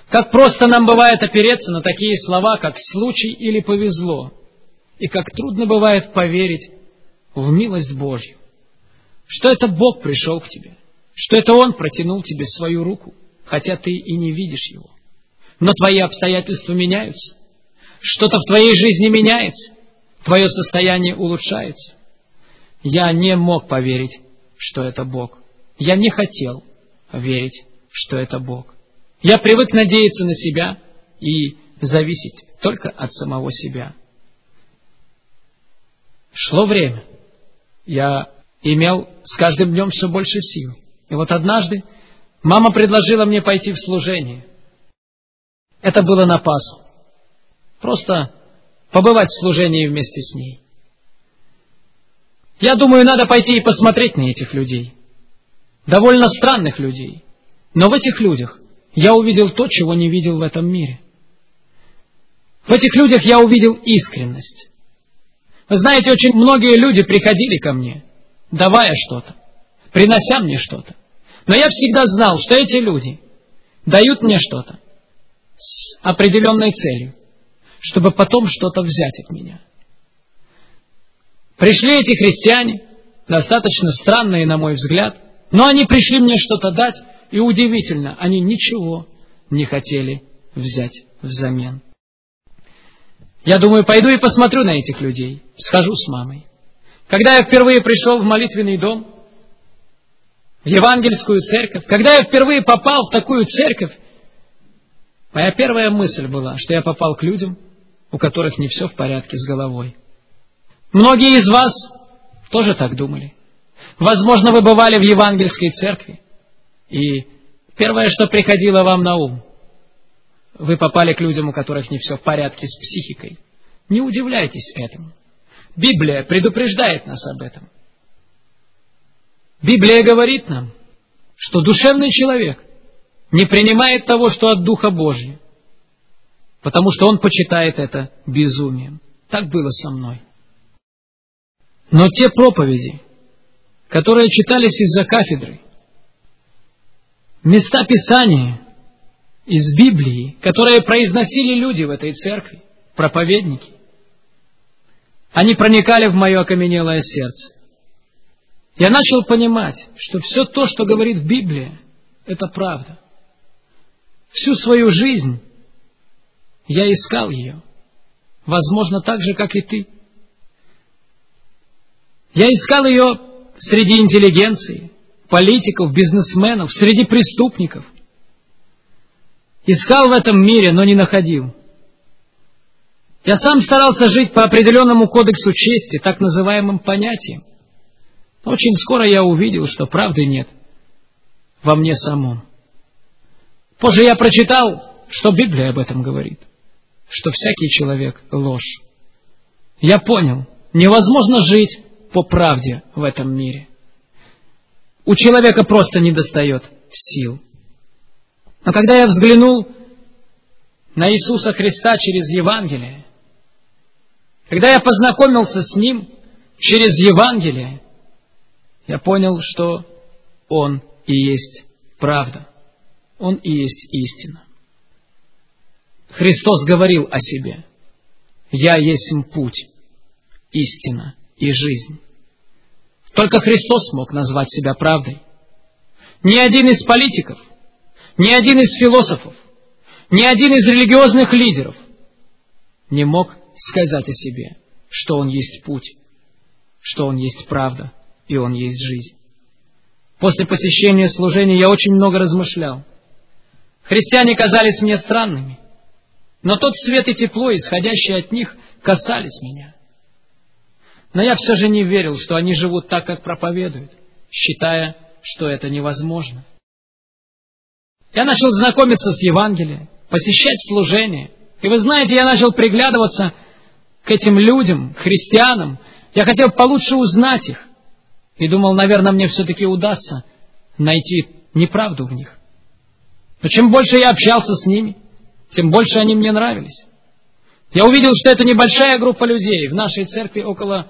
Как просто нам бывает опереться на такие слова, как «случай» или «повезло», и как трудно бывает поверить в милость Божью, что это Бог пришел к тебе, что это Он протянул тебе свою руку, хотя ты и не видишь Его. Но твои обстоятельства меняются, что-то в твоей жизни меняется, твое состояние улучшается. Я не мог поверить, что это Бог. Я не хотел верить, что это Бог. Я привык надеяться на себя и зависеть только от самого себя. Шло время. Я имел с каждым днем все больше сил. И вот однажды мама предложила мне пойти в служение. Это было на Пасху. Просто побывать в служении вместе с ней. Я думаю, надо пойти и посмотреть на этих людей. Довольно странных людей. Но в этих людях я увидел то, чего не видел в этом мире. В этих людях я увидел искренность. Вы знаете, очень многие люди приходили ко мне, давая что-то, принося мне что-то. Но я всегда знал, что эти люди дают мне что-то с определенной целью, чтобы потом что-то взять от меня. Пришли эти христиане, достаточно странные, на мой взгляд, но они пришли мне что-то дать, и удивительно, они ничего не хотели взять взамен. Я думаю, пойду и посмотрю на этих людей, схожу с мамой. Когда я впервые пришел в молитвенный дом, в евангельскую церковь, когда я впервые попал в такую церковь, моя первая мысль была, что я попал к людям, у которых не все в порядке с головой. Многие из вас тоже так думали. Возможно, вы бывали в евангельской церкви, и первое, что приходило вам на ум, вы попали к людям, у которых не все в порядке с психикой. Не удивляйтесь этому. Библия предупреждает нас об этом. Библия говорит нам, что душевный человек не принимает того, что от Духа Божьего, потому что он почитает это безумием. Так было со мной. Но те проповеди, которые читались из-за кафедры, места Писания из Библии, которые произносили люди в этой церкви, проповедники, они проникали в мое окаменелое сердце. Я начал понимать, что все то, что говорит Библия, это правда. Всю свою жизнь я искал ее, возможно, так же, как и ты. Я искал ее среди интеллигенции, политиков, бизнесменов, среди преступников. Искал в этом мире, но не находил. Я сам старался жить по определенному кодексу чести, так называемым понятиям. Но очень скоро я увидел, что правды нет во мне самом. Позже я прочитал, что Библия об этом говорит, что всякий человек — ложь. Я понял, невозможно жить по правде в этом мире. У человека просто недостает сил. Но когда я взглянул на Иисуса Христа через Евангелие, когда я познакомился с Ним через Евангелие, я понял, что Он и есть правда. Он и есть истина. Христос говорил о себе: «Я есть путь, истина и жизнь». Только Христос мог назвать себя правдой. Ни один из политиков, ни один из философов, ни один из религиозных лидеров не мог сказать о себе, что Он есть путь, что Он есть правда и Он есть жизнь. После посещения служения я очень много размышлял. Христиане казались мне странными, но тот свет и тепло, исходящие от них, касались меня. Но я все же не верил, что они живут так, как проповедуют, считая, что это невозможно. Я начал знакомиться с Евангелием, посещать служения. И вы знаете, я начал приглядываться к этим людям, к христианам. Я хотел получше узнать их. И думал, наверное, мне все-таки удастся найти неправду в них. Но чем больше я общался с ними, тем больше они мне нравились. Я увидел, что это небольшая группа людей. В нашей церкви около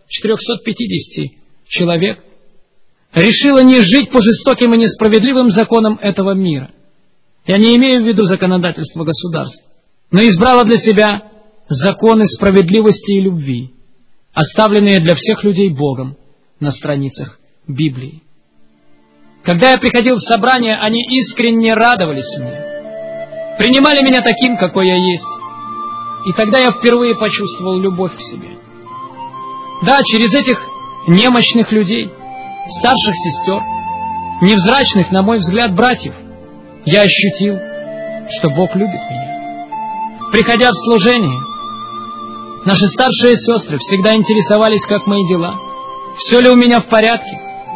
450 человек решила не жить по жестоким и несправедливым законам этого мира, Я не имею в виду законодательство государств, но избрала для себя законы справедливости и любви, оставленные для всех людей Богом на страницах Библии. Когда я приходил в собрание, они искренне радовались мне, принимали меня таким, какой я есть. И тогда я впервые почувствовал любовь к себе. Да, через этих немощных людей, старших сестер, невзрачных, на мой взгляд, братьев, я ощутил, что Бог любит меня. Приходя в служение, наши старшие сестры всегда интересовались, как мои дела, все ли у меня в порядке.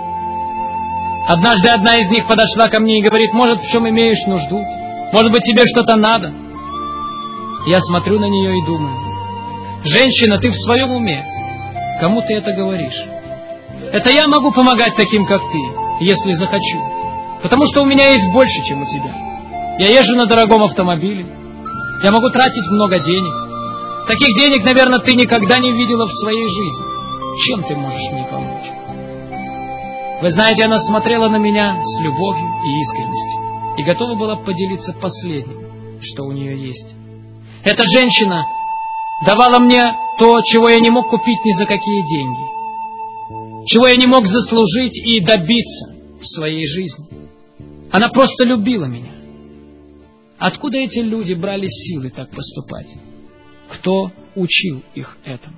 Однажды одна из них подошла ко мне и говорит: может, в чем имеешь нужду? Может быть, тебе что-то надо? Я смотрю на нее и думаю: женщина, ты в своем уме? Кому ты это говоришь? Это я могу помогать таким, как ты, если захочу. Потому что у меня есть больше, чем у тебя. Я езжу на дорогом автомобиле. Я могу тратить много денег. Таких денег, наверное, ты никогда не видела в своей жизни. Чем ты можешь мне помочь? Вы знаете, она смотрела на меня с любовью и искренностью и готова была поделиться последним, что у нее есть. Эта женщина давала мне то, чего я не мог купить ни за какие деньги, чего я не мог заслужить и добиться в своей жизни. Она просто любила меня. Откуда эти люди брали силы так поступать? Кто учил их этому?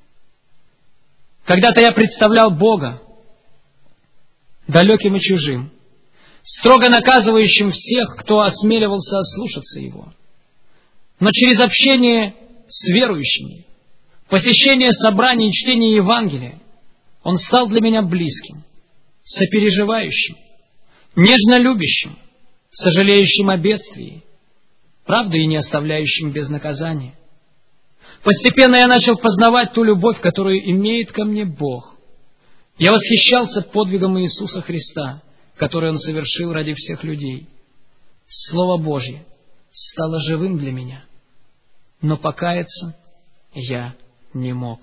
Когда-то я представлял Бога далеким и чужим, строго наказывающим всех, кто осмеливался ослушаться Его. Но через общение с верующими, посещение собраний и чтение Евангелия, Он стал для меня близким, сопереживающим, нежно любящим, сожалеющим о бедствии, правду и не оставляющим без наказания. Постепенно я начал познавать ту любовь, которую имеет ко мне Бог. Я восхищался подвигом Иисуса Христа, который Он совершил ради всех людей. Слово Божье стало живым для меня, но покаяться я не мог.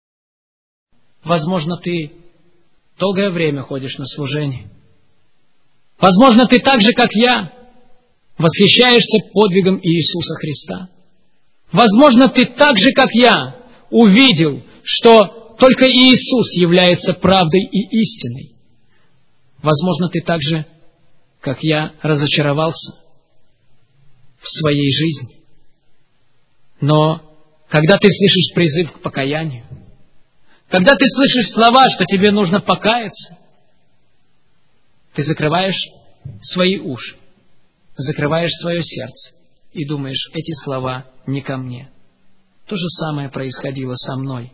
Возможно, ты долгое время ходишь на служение. Возможно, ты так же, как я, восхищаешься подвигом Иисуса Христа. Возможно, ты так же, как я, увидел, что только Иисус является правдой и истиной. Возможно, ты так же, как я, разочаровался в своей жизни. Но когда ты слышишь призыв к покаянию, когда ты слышишь слова, что тебе нужно покаяться, ты закрываешь свои уши, закрываешь свое сердце и думаешь: эти слова не ко мне. То же самое происходило со мной.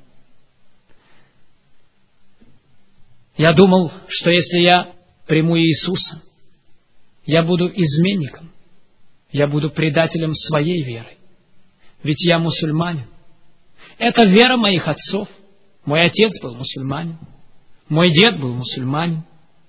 Я думал, что если я приму Иисуса, я буду изменником, я буду предателем своей веры. Ведь я мусульманин. Это вера моих отцов. Мой отец был мусульманин, мой дед был мусульманин.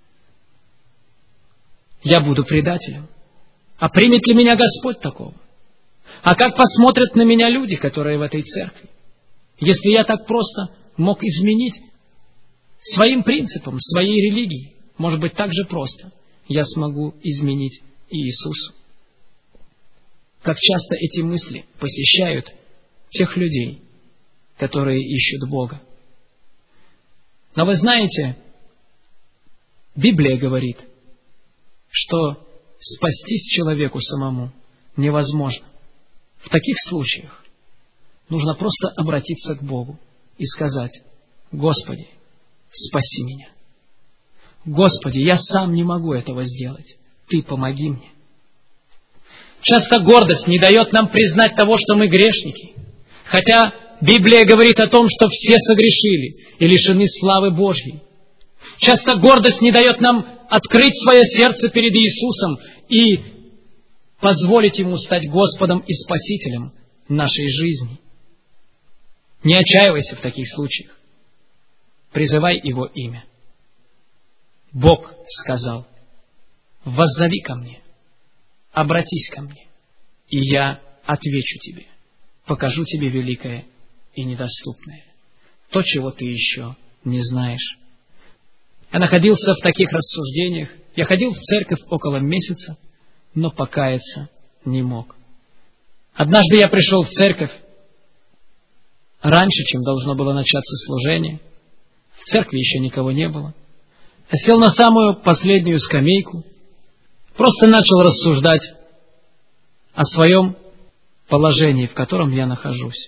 Я буду предателем. А примет ли меня Господь такого? А как посмотрят на меня люди, которые в этой церкви? Если я так просто мог изменить своим принципам, своей религии, может быть, так же просто я смогу изменить Иисусу. Как часто эти мысли посещают тех людей, которые ищут Бога. Но вы знаете, Библия говорит, что спастись человеку самому невозможно. В таких случаях нужно просто обратиться к Богу и сказать: Господи, спаси меня. Господи, я сам не могу этого сделать. Ты помоги мне. Часто гордость не дает нам признать того, что мы грешники. Хотя Библия говорит о том, что все согрешили и лишены славы Божьей. Часто гордость не дает нам открыть свое сердце перед Иисусом и позволить Ему стать Господом и Спасителем нашей жизни. Не отчаивайся в таких случаях. Призывай Его имя. Бог сказал: воззови ко мне, обратись ко мне, и я отвечу тебе, покажу тебе великое и недоступное, то, чего ты еще не знаешь. Я находился в таких рассуждениях. Я ходил в церковь около месяца, но покаяться не мог. Однажды я пришел в церковь раньше, чем должно было начаться служение. В церкви еще никого не было. Я сел на самую последнюю скамейку, просто начал рассуждать о своем положении, в котором я нахожусь.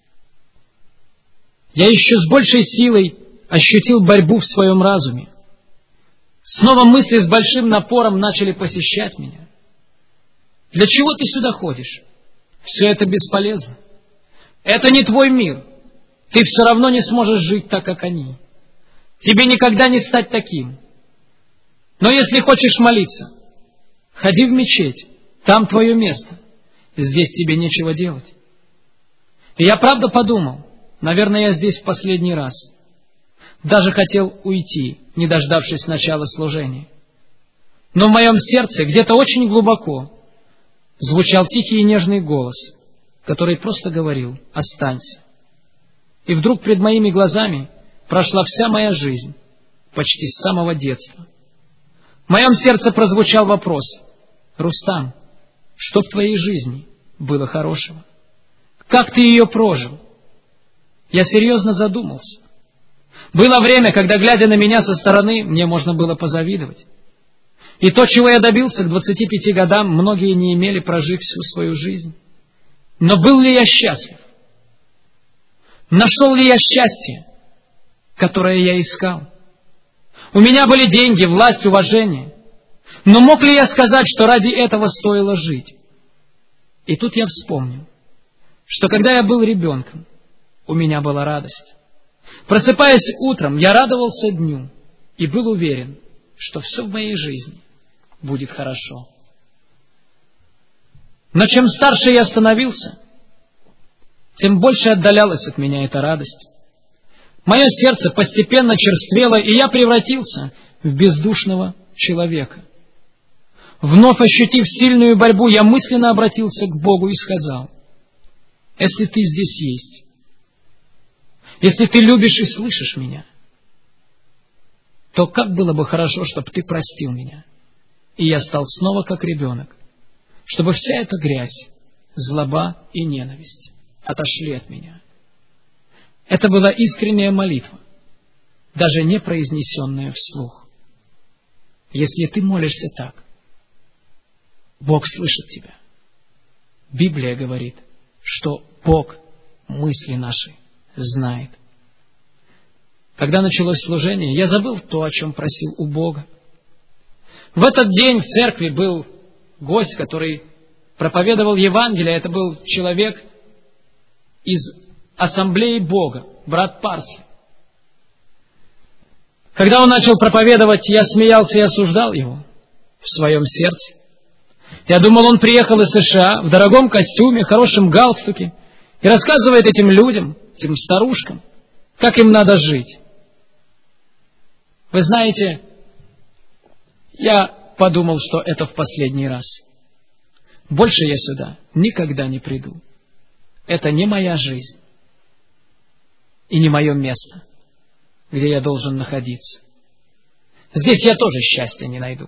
Я еще с большей силой ощутил борьбу в своем разуме. Снова мысли с большим напором начали посещать меня. Для чего ты сюда ходишь? Все это бесполезно. Это не твой мир. Ты все равно не сможешь жить так, как они. Тебе никогда не стать таким. Но если хочешь молиться, ходи в мечеть. Там твое место. Здесь тебе нечего делать. И я правда подумал, наверное, я здесь в последний раз. Даже хотел уйти, не дождавшись начала служения. Но в моем сердце, где-то очень глубоко, звучал тихий и нежный голос, который просто говорил: «Останься». И вдруг пред моими глазами прошла вся моя жизнь, почти с самого детства. В моем сердце прозвучал вопрос: «Рустам, что в твоей жизни было хорошего? Как ты ее прожил?» Я серьезно задумался. Было время, когда, глядя на меня со стороны, мне можно было позавидовать. И то, чего я добился к 25 годам, многие не имели, прожив всю свою жизнь. Но был ли я счастлив? Нашел ли я счастье, которое я искал? У меня были деньги, власть, уважение. Но мог ли я сказать, что ради этого стоило жить? И тут я вспомнил, что когда я был ребенком, у меня была радость. Просыпаясь утром, я радовался дню и был уверен, что все в моей жизни будет хорошо. Но чем старше я становился, тем больше отдалялась от меня эта радость. Мое сердце постепенно черствело, и я превратился в бездушного человека. Вновь ощутив сильную борьбу, я мысленно обратился к Богу и сказал: «Если ты здесь есть, если ты любишь и слышишь меня, то как было бы хорошо, чтобы ты простил меня, и я стал снова как ребенок, чтобы вся эта грязь, злоба и ненависть отошли от меня». Это была искренняя молитва, даже не произнесенная вслух. Если ты молишься так, Бог слышит тебя. Библия говорит, что Бог мысли наши знает. Когда началось служение, я забыл то, о чем просил у Бога. В этот день в церкви был гость, который проповедовал Евангелие. Это был человек из ассамблеи Бога, брат Парсли. Когда он начал проповедовать, я смеялся и осуждал его в своем сердце. Я думал, он приехал из США в дорогом костюме, хорошем галстуке и рассказывает этим людям, этим старушкам, как им надо жить. Вы знаете, я подумал, что это в последний раз. Больше я сюда никогда не приду. Это не моя жизнь и не мое место, где я должен находиться. Здесь я тоже счастья не найду.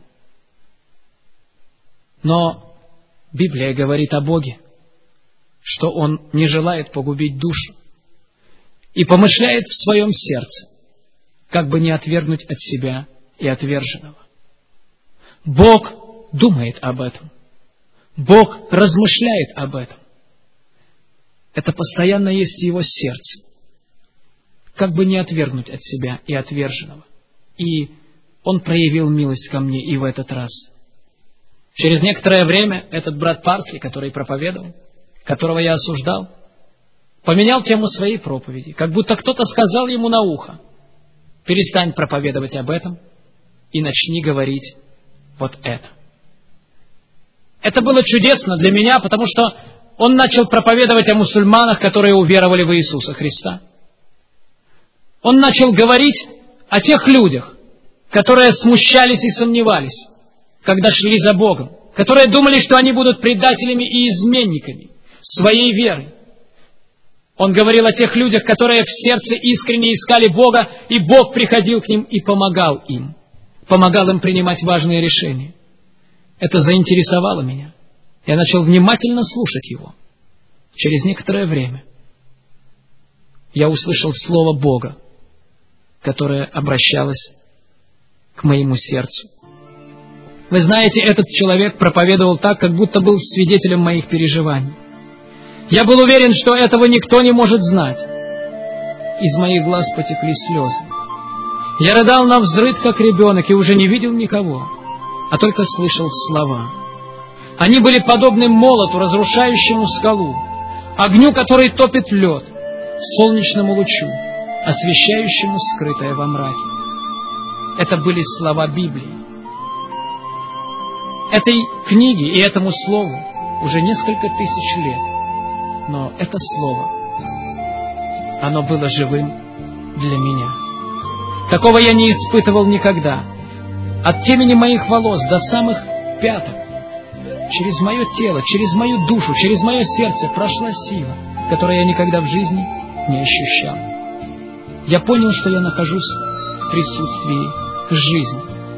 Но Библия говорит о Боге, что Он не желает погубить душу и помышляет в своем сердце, как бы не отвергнуть от себя и отверженного. Бог думает об этом. Бог размышляет об этом. Это постоянно есть в Его сердце, как бы не отвергнуть от себя и отверженного. И Он проявил милость ко мне и в этот раз. Через некоторое время этот брат Парсли, который проповедовал, которого я осуждал, поменял тему своей проповеди, как будто кто-то сказал ему на ухо: перестань проповедовать об этом и начни говорить вот это. Это было чудесно для меня, потому что он начал проповедовать о мусульманах, которые уверовали в Иисуса Христа. Он начал говорить о тех людях, которые смущались и сомневались, когда шли за Богом, которые думали, что они будут предателями и изменниками своей веры. Он говорил о тех людях, которые в сердце искренне искали Бога, и Бог приходил к ним и помогал им принимать важные решения. Это заинтересовало меня. Я начал внимательно слушать его. Через некоторое время я услышал слово Бога, которое обращалось к моему сердцу. Вы знаете, этот человек проповедовал так, как будто был свидетелем моих переживаний. Я был уверен, что этого никто не может знать. Из моих глаз потекли слезы. Я рыдал навзрыд, как ребенок, и уже не видел никого, а только слышал слова. Они были подобны молоту, разрушающему скалу, огню, который топит лед, солнечному лучу, освещающему скрытое во мраке. Это были слова Библии. Этой книге и этому слову уже несколько тысяч лет, но это слово, оно было живым для меня. Такого я не испытывал никогда. От темени моих волос до самых пяток, через мое тело, через мою душу, через мое сердце прошла сила, которую я никогда в жизни не ощущал. Я понял, что я нахожусь в присутствии жизни.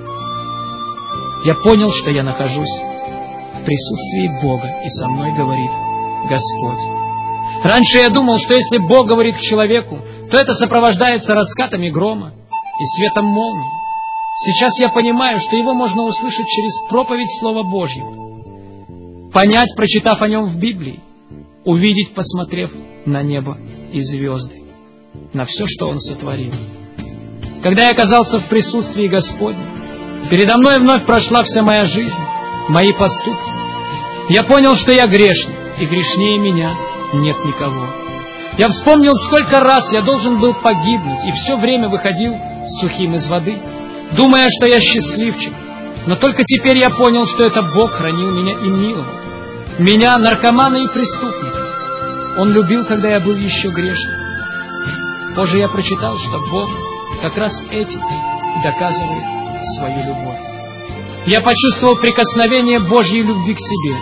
Я понял, что я нахожусь в присутствии Бога, и со мной говорит Господь. Раньше я думал, что если Бог говорит к человеку, то это сопровождается раскатами грома и светом молнии. Сейчас я понимаю, что его можно услышать через проповедь Слова Божьего, понять, прочитав о нем в Библии, увидеть, посмотрев на небо и звезды, на все, что Он сотворил. Когда я оказался в присутствии Господнем, передо мной вновь прошла вся моя жизнь, мои поступки. Я понял, что я грешник, и грешнее меня нет никого. Я вспомнил, сколько раз я должен был погибнуть, и все время выходил сухим из воды, думая, что я счастливчик. Но только теперь я понял, что это Бог хранил меня и миловал. Меня, наркомана и преступника, Он любил, когда я был еще грешным. Позже я прочитал, что Бог как раз этим доказывает свою любовь. Я почувствовал прикосновение Божьей любви к себе.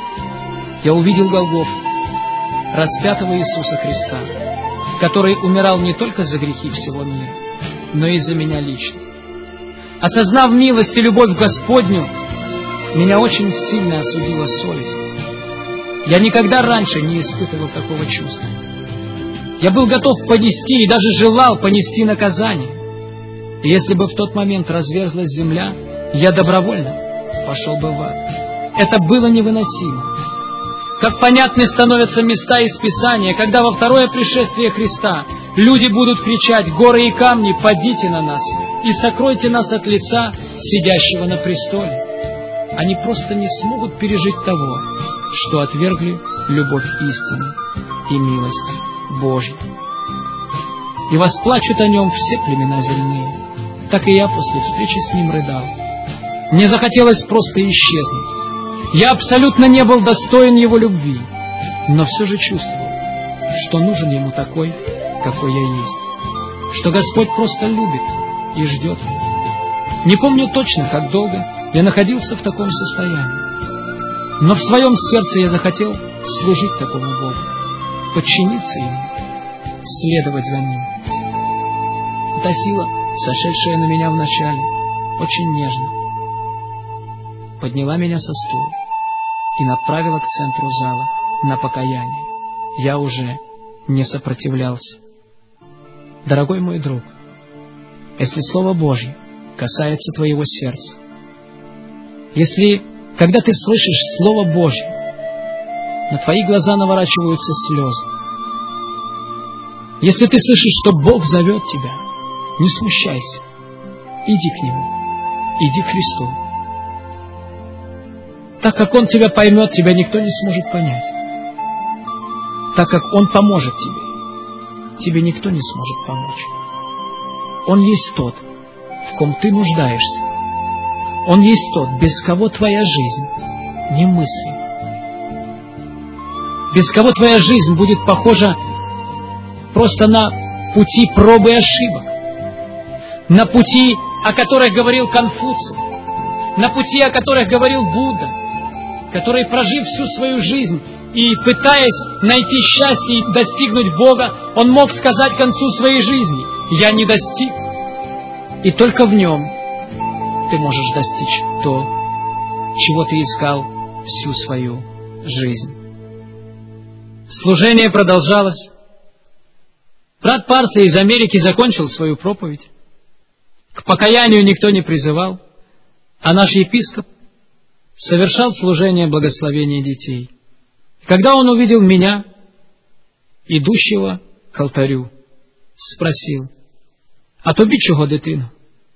Я увидел Голгофу, распятого Иисуса Христа, который умирал не только за грехи всего мира, но и за меня лично. Осознав милость и любовь Господню, меня очень сильно осудила совесть. Я никогда раньше не испытывал такого чувства. Я был готов понести и даже желал понести наказание. И если бы в тот момент разверзлась земля, я добровольно пошел бы в ад. Это было невыносимо. Как понятны становятся места из Писания, когда во второе пришествие Христа люди будут кричать: «Горы и камни, падите на нас и сокройте нас от лица сидящего на престоле». Они просто не смогут пережить того, что отвергли любовь истины и милость Божью. И восплачут о нем все племена земные. Так и я после встречи с ним рыдал. Мне захотелось просто исчезнуть. Я абсолютно не был достоин его любви, но все же чувствовал, что нужен ему такой, какой я есть, что Господь просто любит и ждет меня. Не помню точно, как долго я находился в таком состоянии, но в своем сердце я захотел служить такому Богу, подчиниться Ему, следовать за Ним. Та сила, сошедшая на меня вначале, очень нежно подняла меня со стула и направила к центру зала на покаяние. Я уже не сопротивлялся. Дорогой мой друг, если Слово Божье касается твоего сердца, если, когда ты слышишь Слово Божье, на твои глаза наворачиваются слезы, если ты слышишь, что Бог зовет тебя, не смущайся, иди к Нему, иди к Христу. Так как Он тебя поймет, тебя никто не сможет понять. Так как Он поможет тебе никто не сможет помочь. Он есть тот, в ком ты нуждаешься. Он есть тот, без кого твоя жизнь немыслима. Без кого твоя жизнь будет похожа просто на пути пробы и ошибок, на пути, о которых говорил Конфуций, на пути, о которых говорил Будда, который, прожив всю свою жизнь и пытаясь найти счастье и достигнуть Бога, он мог сказать к концу своей жизни: «Я не достиг». И только в Нем ты можешь достичь то, чего ты искал всю свою жизнь. Служение продолжалось. Брат Парсли из Америки закончил свою проповедь. К покаянию никто не призывал, а наш епископ совершал служение благословения детей. Когда он увидел меня, идущего к алтарю, спросил: «А тобі чого, дитино?»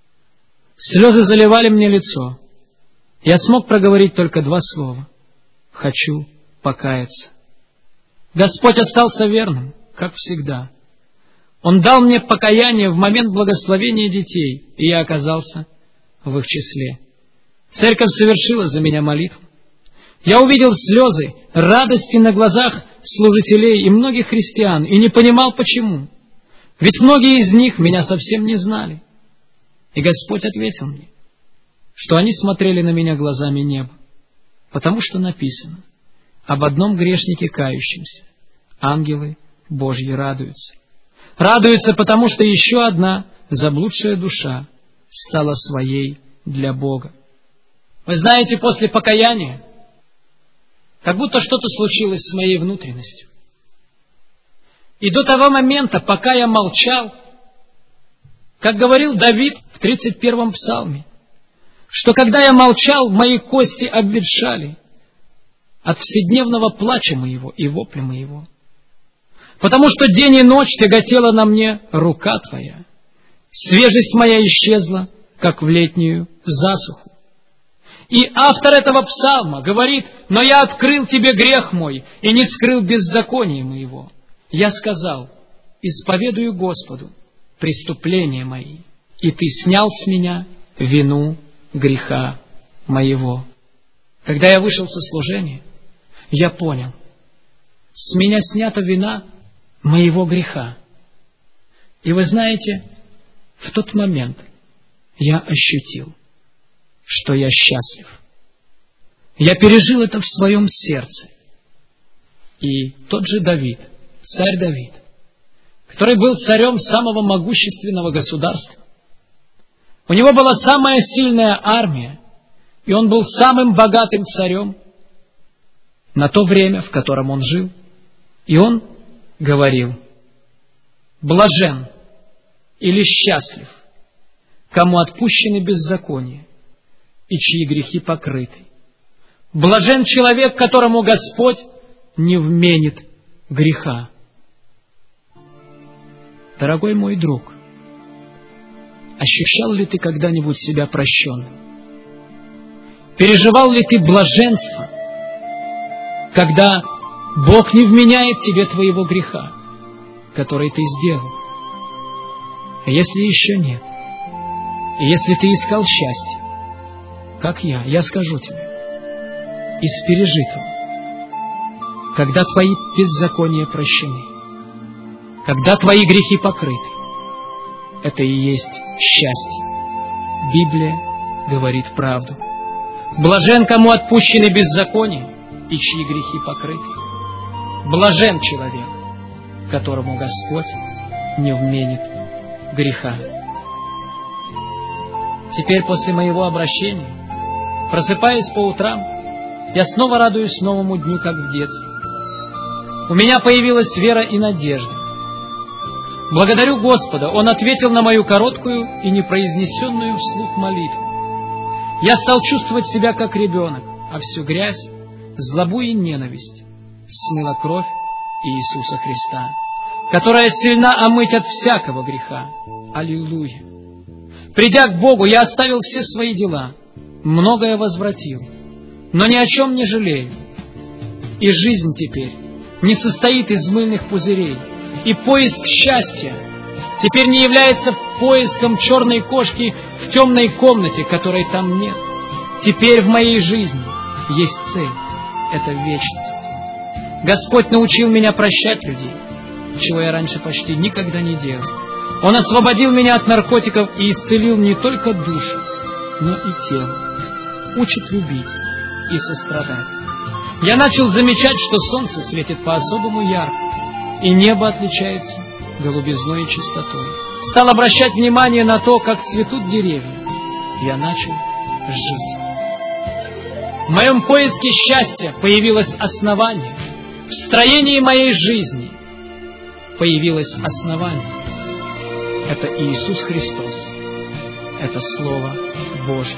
Слезы заливали мне лицо. Я смог проговорить только 2 слова: «Хочу покаяться». Господь остался верным, как всегда. Он дал мне покаяние в момент благословения детей, и я оказался в их числе. Церковь совершила за меня молитву. Я увидел слезы радости на глазах служителей и многих христиан, и не понимал, почему. Ведь многие из них меня совсем не знали. И Господь ответил мне, что они смотрели на меня глазами неба, потому что написано: об одном грешнике кающемся ангелы Божьи радуются. Радуются, потому что еще одна заблудшая душа стала своей для Бога. Вы знаете, после покаяния как будто что-то случилось с моей внутренностью. И до того момента, пока я молчал, как говорил Давид в 31-м псалме, что когда я молчал, мои кости обветшали от вседневного плача моего и вопля моего. Потому что день и ночь тяготела на мне рука Твоя. Свежесть моя исчезла, как в летнюю засуху. И автор этого псалма говорит: «Но я открыл Тебе грех мой и не скрыл беззакония моего. Я сказал: исповедую Господу преступления мои, и Ты снял с меня вину греха моего». Когда я вышел со служения, я понял: с меня снята вина моего греха. И вы знаете, в тот момент я ощутил, что я счастлив. Я пережил это в своем сердце. И тот же Давид, царь Давид, который был царем самого могущественного государства, у него была самая сильная армия, и он был самым богатым царем на то время, в котором он жил. И он говорил: блажен или счастлив, кому отпущены беззакония и чьи грехи покрыты. Блажен человек, которому Господь не вменит греха. Дорогой мой друг, ощущал ли ты когда-нибудь себя прощенным? Переживал ли ты блаженство, когда Бог не вменяет тебе твоего греха, который ты сделал? А если еще нет, и если ты искал счастье, как я скажу тебе, из пережитого, когда твои беззакония прощены, когда твои грехи покрыты, это и есть счастье. Библия говорит правду. Блажен, кому отпущены беззакония и чьи грехи покрыты. Блажен человек, которому Господь не вменит греха. Теперь, после моего обращения, просыпаясь по утрам, я снова радуюсь новому дню, как в детстве. У меня появилась вера и надежда. Благодарю Господа, Он ответил на мою короткую и непроизнесенную вслух молитву. Я стал чувствовать себя как ребенок, а всю грязь, злобу и ненависть смыла кровь Иисуса Христа, которая сильна омыть от всякого греха. Аллилуйя! Придя к Богу, я оставил все свои дела, многое возвратил, но ни о чем не жалею. И жизнь теперь не состоит из мыльных пузырей, и поиск счастья теперь не является поиском черной кошки в темной комнате, которой там нет. Теперь в моей жизни есть цель — это вечность. Господь научил меня прощать людей, чего я раньше почти никогда не делал. Он освободил меня от наркотиков и исцелил не только душу, но и тело. Учит любить и сострадать. Я начал замечать, что солнце светит по-особому ярко, и небо отличается голубизной и чистотой. Стал обращать внимание на то, как цветут деревья. Я начал жить. В моем поиске счастья появилось основание. В строении моей жизни появилось основание. Это Иисус Христос. Это Слово Божье.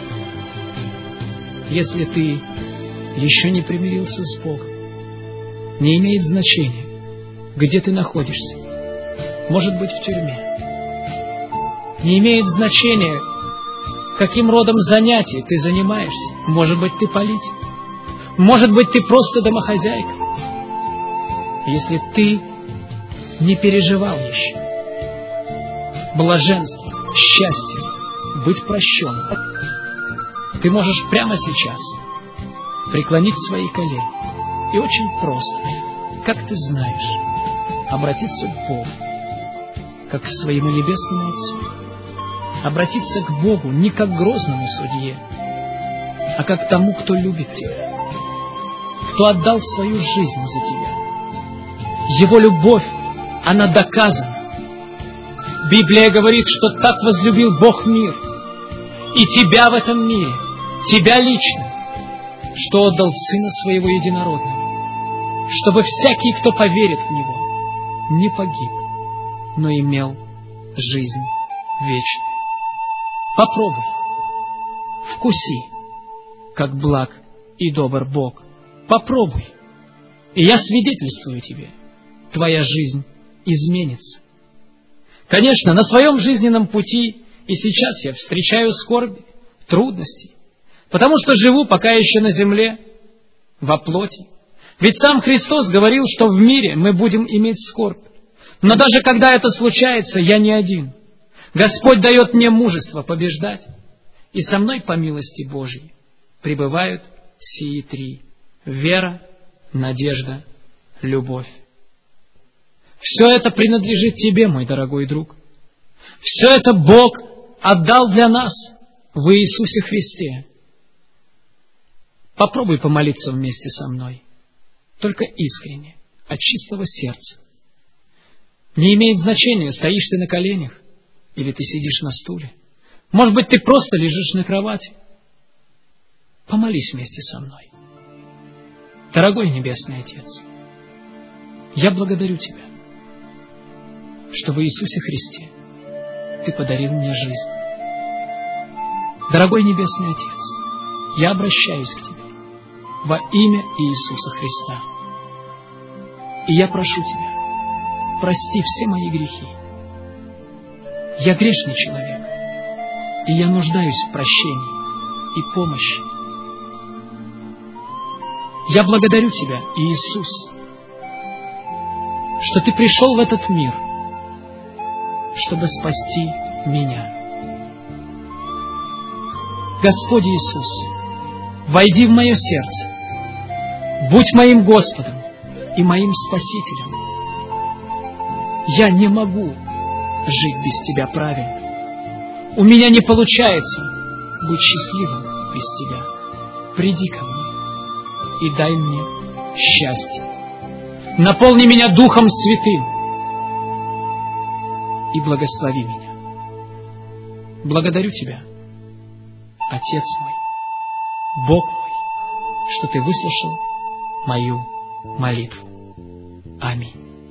Если ты еще не примирился с Богом, не имеет значения, где ты находишься. Может быть, в тюрьме. Не имеет значения, каким родом занятий ты занимаешься. Может быть, ты политик. Может быть, ты просто домохозяйка. Если ты не переживал еще блаженство, счастье, быть прощенным, ты можешь прямо сейчас преклонить свои колени и очень просто, как ты знаешь, обратиться к Богу, как к своему Небесному Отцу. Обратиться к Богу не как к грозному судье, а как к тому, кто любит тебя, кто отдал свою жизнь за тебя. Его любовь, она доказана. Библия говорит, что так возлюбил Бог мир, и тебя в этом мире, тебя лично, что отдал Сына Своего Единородного, чтобы всякий, кто поверит в Него, не погиб, но имел жизнь вечную. Попробуй, вкуси, как благ и добр Бог. Попробуй, и я свидетельствую тебе, твоя жизнь изменится. Конечно, на своем жизненном пути и сейчас я встречаю скорби, трудности, потому что живу пока еще на земле, во плоти. Ведь сам Христос говорил, что в мире мы будем иметь скорбь. Но даже когда это случается, я не один. Господь дает мне мужество побеждать, и со мной по милости Божьей пребывают сии три: вера, надежда, любовь. Все это принадлежит тебе, мой дорогой друг. Все это Бог отдал для нас в Иисусе Христе. Попробуй помолиться вместе со мной, только искренне, от чистого сердца. Не имеет значения, стоишь ты на коленях или ты сидишь на стуле. Может быть, ты просто лежишь на кровати. Помолись вместе со мной. Дорогой Небесный Отец, я благодарю Тебя, что в Иисусе Христе Ты подарил мне жизнь. Дорогой Небесный Отец, я обращаюсь к Тебе во имя Иисуса Христа. И я прошу Тебя, прости все мои грехи. Я грешный человек, и я нуждаюсь в прощении и помощи. Я благодарю Тебя, Иисус, что Ты пришел в этот мир, чтобы спасти меня. Господь Иисус, войди в мое сердце, будь моим Господом и моим Спасителем. Я не могу жить без Тебя правильно. У меня не получается быть счастливым без Тебя. Приди ко мне и дай мне счастье. Наполни меня Духом Святым и благослови меня. Благодарю Тебя, Отец мой, Бог мой, что Ты выслушал мою молитву. Аминь.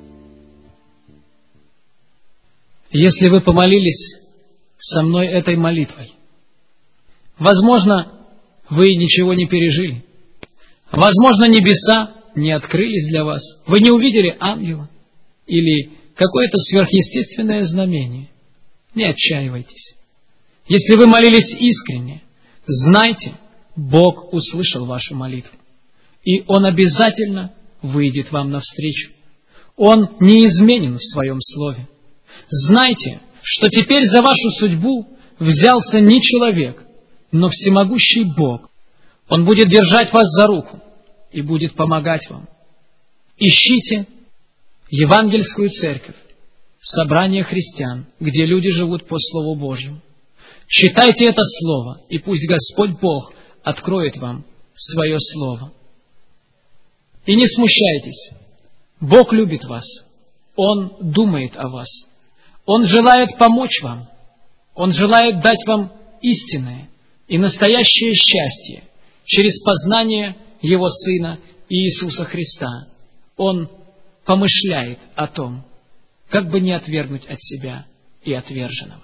Если вы помолились со мной этой молитвой, возможно, вы ничего не пережили. Возможно, небеса не открылись для вас. Вы не увидели ангела или какое-то сверхъестественное знамение. Не отчаивайтесь. Если вы молились искренне, знайте, Бог услышал вашу молитву. И Он обязательно выйдет вам навстречу. Он неизменен в Своем Слове. Знайте, что теперь за вашу судьбу взялся не человек, но всемогущий Бог. Он будет держать вас за руку и будет помогать вам. Ищите Евангельскую церковь, собрание христиан, где люди живут по Слову Божьему. Читайте это Слово, и пусть Господь Бог откроет вам Свое Слово. И не смущайтесь. Бог любит вас. Он думает о вас. Он желает помочь вам. Он желает дать вам истинное и настоящее счастье через познание Его Сына Иисуса Христа. Он помышляет о том, как бы не отвергнуть от себя и отверженного.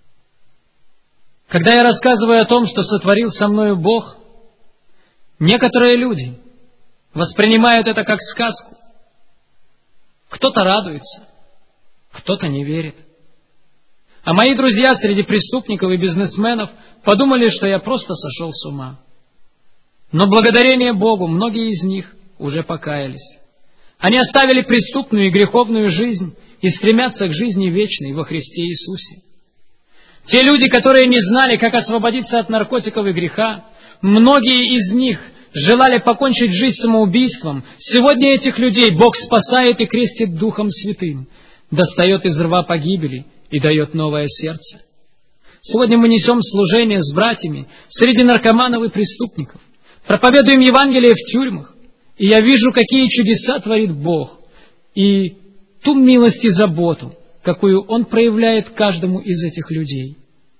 Когда я рассказываю о том, что сотворил со мною Бог, некоторые люди воспринимают это как сказку. Кто-то радуется, кто-то не верит. А мои друзья среди преступников и бизнесменов подумали, что я просто сошел с ума. Но благодарение Богу многие из них уже покаялись. Они оставили преступную и греховную жизнь и стремятся к жизни вечной во Христе Иисусе. Те люди, которые не знали, как освободиться от наркотиков и греха, многие из них желали покончить жизнь самоубийством. Сегодня этих людей Бог спасает и крестит Духом Святым, достает из рва погибели и дает новое сердце. Сегодня мы несем служение с братьями среди наркоманов и преступников, проповедуем Евангелие в тюрьмах, и я вижу, какие чудеса творит Бог, и ту милость и заботу, какую Он проявляет каждому из этих людей.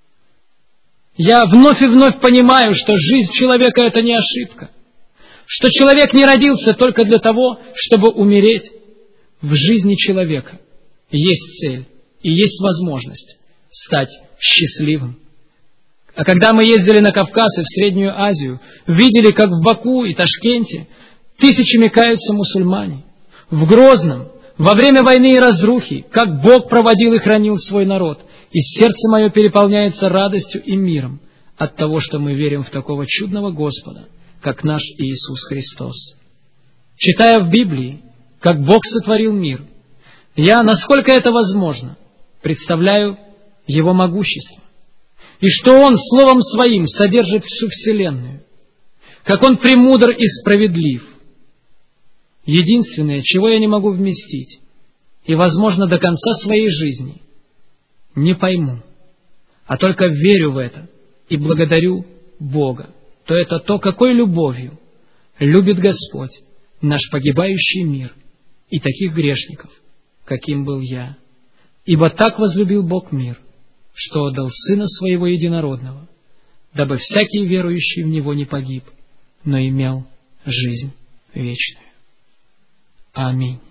Я вновь и вновь понимаю, что жизнь человека — это не ошибка, что человек не родился только для того, чтобы умереть. В жизни человека есть цель и есть возможность стать счастливым. А когда мы ездили на Кавказ и в Среднюю Азию, видели, как в Баку и Ташкенте тысячами каются мусульмане. В Грозном, во время войны и разрухи, как Бог проводил и хранил свой народ, и сердце мое переполняется радостью и миром от того, что мы верим в такого чудного Господа, как наш Иисус Христос. Читая в Библии, как Бог сотворил мир, я, насколько это возможно, представляю Его могущество, и что Он Словом Своим содержит всю вселенную, как Он премудр и справедлив. Единственное, чего я не могу вместить, и, возможно, до конца своей жизни не пойму, а только верю в это и благодарю Бога, то это то, какой любовью любит Господь наш погибающий мир и таких грешников, каким был я. Ибо так возлюбил Бог мир, что отдал Сына Своего Единородного, дабы всякий верующий в Него не погиб, но имел жизнь вечную. Аминь.